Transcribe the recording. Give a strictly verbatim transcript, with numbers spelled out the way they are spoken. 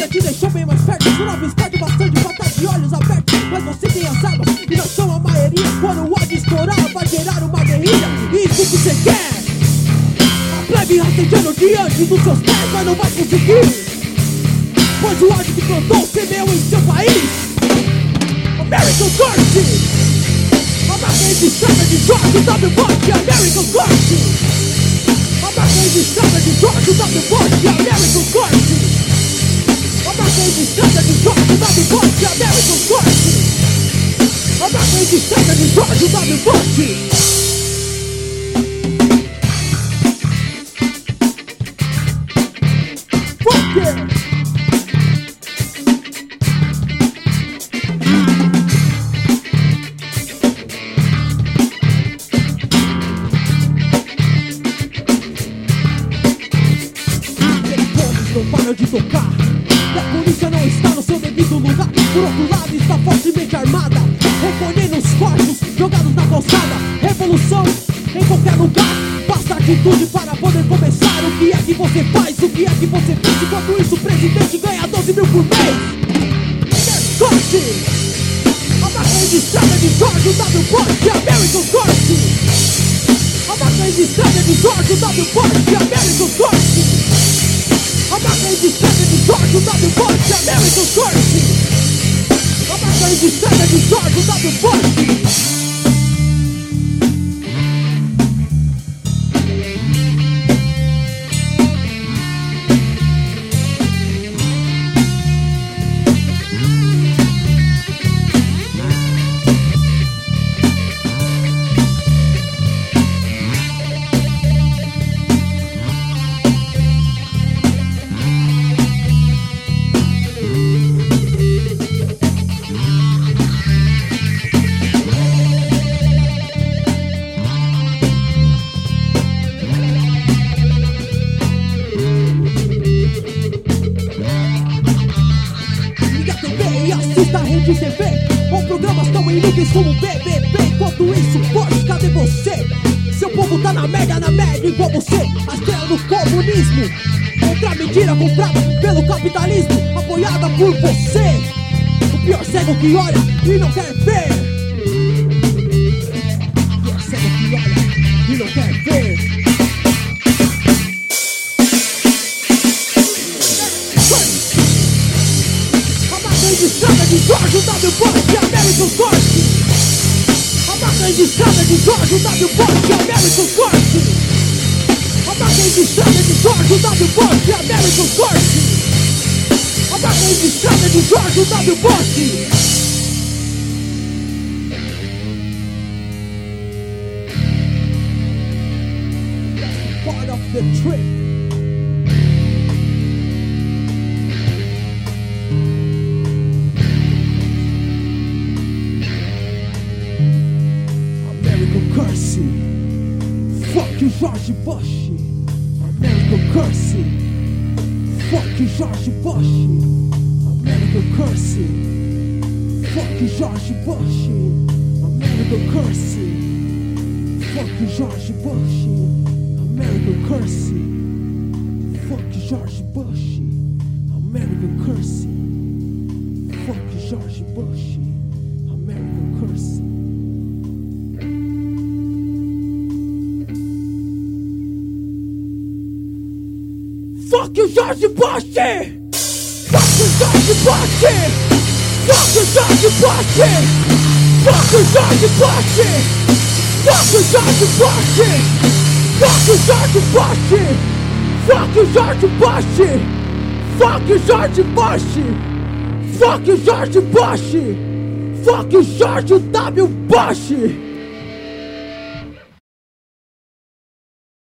te deixou bem mais perto. Seu nove estádio bastante pra estar de olhos abertos. Mas você tem as armas e nós somos a maioria. Quando o ódio estourar vai gerar uma guerrilha. Isso que você quer. A plebe rastejando diante dos seus pés, mas não vai conseguir. Pois o ódio que plantou semeou em seu país. American Curse. A marca registrada de George W. Bush. American Curse. A marca registrada de George W. Bush. American Curse. A marca registrada de George W. Bush. American Curse. A marca registrada de George W. Bush. De tocar, e a polícia não está no seu devido lugar. Por outro lado está fortemente armada, recolhendo os corpos jogados na calçada. Revolução em qualquer lugar, basta atitude para poder começar. O que é que você faz? O que é que você fez? Enquanto isso o presidente ganha doze mil por mês. Corte! A marca registrada de George W. Bush. American Corte! A marca registrada de George W. Bush. American Corte! A marca registrada de George W. Bush. American Curse. A marca registrada de George W. Bush. Assista a Rede T V ou programas tão inúteis como B B B. Enquanto isso, Bush, cadê você? Seu povo tá na merda, na merda igual você. A estrela do comunismo, outra mentira comprada pelo capitalismo, apoiada por você. O pior cego que olha e não quer ver. O pior cego que olha e não quer ver. Registrada de George W. Bush. American Curse. A marca registrada de George W. Bush. American Curse. A marca registrada de George W. Bush. American Curse. A marca registrada de George W. Bush. Part of the trip. Curse. Fuck you, George Bush. American Curse. Fuck you, George Bush. American Curse. Fuck you, George Bush. American Curse. Fuck you, George Bush. American Curse. Fuck you, George Bush. American Curse. Fuck you, George Bush. American Curse. Fuck you, George Bush! Fuck you, George Bush! Fuck you, George Bush! Fuck you, George Bush! Fuck you, George Bush! Fuck you, George Bush! Fuck you, George Bush! Fuck you, George Bush! Fuck you, George Bush! Fuck you, George W. Bush!